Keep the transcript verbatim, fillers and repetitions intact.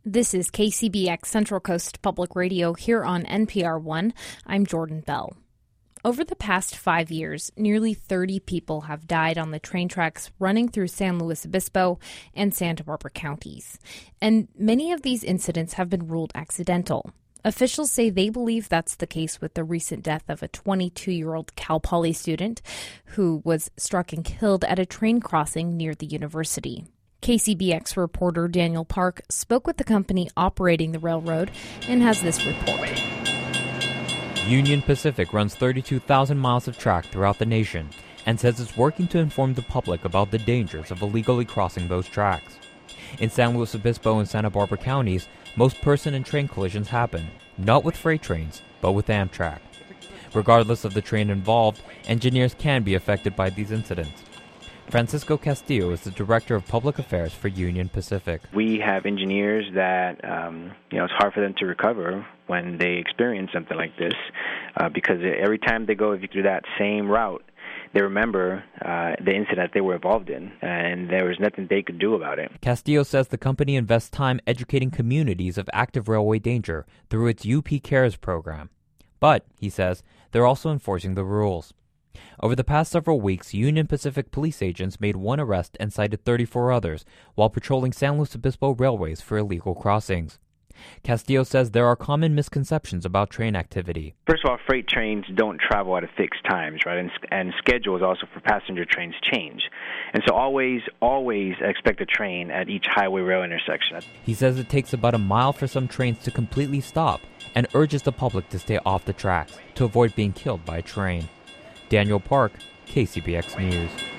This is K C B X Central Coast Public Radio here on N P R one. I'm Jordan Bell. Over the past five years, nearly thirty people have died on the train tracks running through San Luis Obispo and Santa Barbara counties. And many of these incidents have been ruled accidental. Officials say they believe that's the case with the recent death of a twenty-two-year-old Cal Poly student who was struck and killed at a train crossing near the university. K C B X reporter Daniel Park spoke with the company operating the railroad and has this report. Union Pacific runs thirty-two thousand miles of track throughout the nation and says it's working to inform the public about the dangers of illegally crossing those tracks. In San Luis Obispo and Santa Barbara counties, most person and train collisions happen, not with freight trains, but with Amtrak. Regardless of the train involved, engineers can be affected by these incidents. Francisco Castillo is the Director of Public Affairs for Union Pacific. We have engineers that, um, you know, it's hard for them to recover when they experience something like this uh, because every time they go through that same route, they remember uh, the incident they were involved in, and there was nothing they could do about it. Castillo says the company invests time educating communities of active railway danger through its U P Cares program. But, he says, they're also enforcing the rules. Over the past several weeks, Union Pacific police agents made one arrest and cited thirty-four others while patrolling San Luis Obispo railways for illegal crossings. Castillo says there are common misconceptions about train activity. First of all, freight trains don't travel at a fixed times, right? And, and schedules also for passenger trains change. And so always, always expect a train at each highway rail intersection. He says it takes about a mile for some trains to completely stop and urges the public to stay off the tracks to avoid being killed by a train. Daniel Park, K C B X News.